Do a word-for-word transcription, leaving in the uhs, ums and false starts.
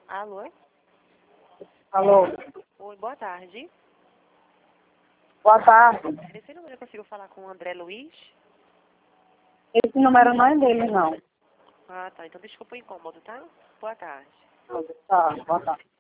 Alô? Alô? Oi, boa tarde. Boa tarde. Nesse número eu consigo falar com o André Luiz? Esse número não é dele, não. Ah, tá. Então desculpa o incômodo, tá? Boa tarde. Tá, boa tarde.